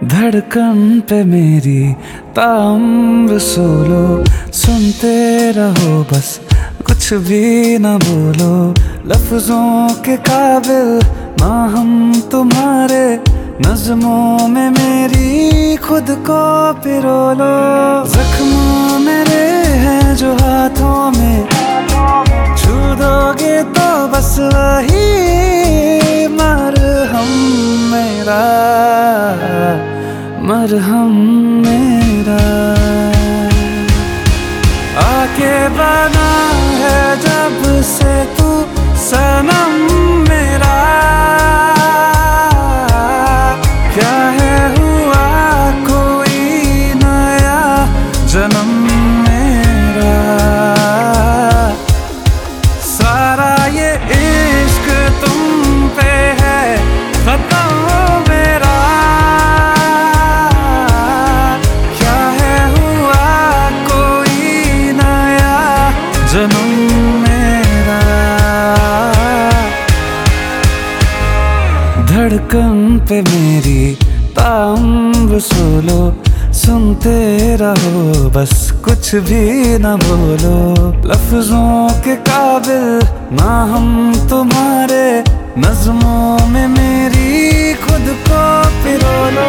धड़कन पे मेरी ताम्र सोलो, सुनते रहो बस कुछ भी न बोलो। लफ्जों के काबिल ना हम तुम्हारे, नज़्मों में मेरी खुद को पिरो लो। जख्म मेरे हैं जो हाथों में, छू दोगे तो बस वही मरहम मेरा, मरहम मेरा। आके बना है जब से तू सनम मेरा, क्या है हुआ कोई नया जन्म मेरा। सारा ये इश्क तुम पे है खत्म मेरा, क्या है हुआ कोई नया जन्म मेरा। धड़कन पे मेरी ताम्र सोलो, सुनते रहो बस कुछ भी न बोलो। लफ्जों के काबिल ना हम तुम्हारे, नज़्मों में मेरी खुद को पिरो लो।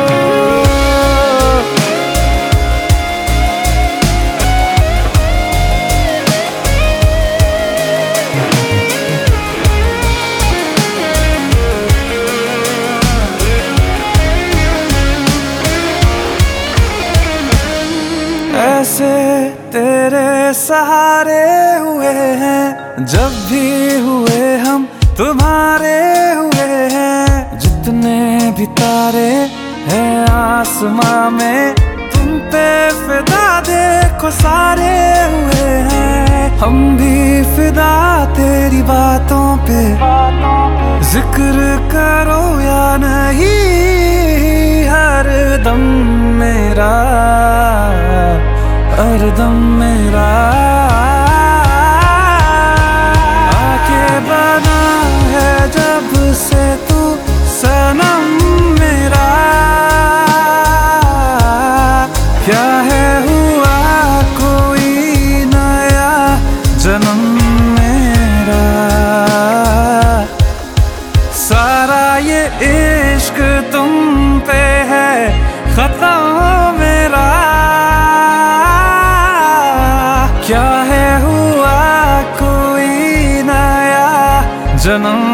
ऐसे तेरे सहारे हुए हैं, जब भी हुए हम तुम्हारे हुए हैं। जितने भी तारे हैं आसमां में, तुम पे फिदा देखो सारे हुए हैं। हम भी फिदा तेरी बातों पे, जिक्र करो या नहीं हर दम मेरा, हर दम मेरा। आके बना है जब से तू सनम मेरा, क्या है हुआ कोई नया जन्म मेरा। सारा ये इश्क तुम पे है खत्म मेरा, क्या है हुआ कोई नया जन्म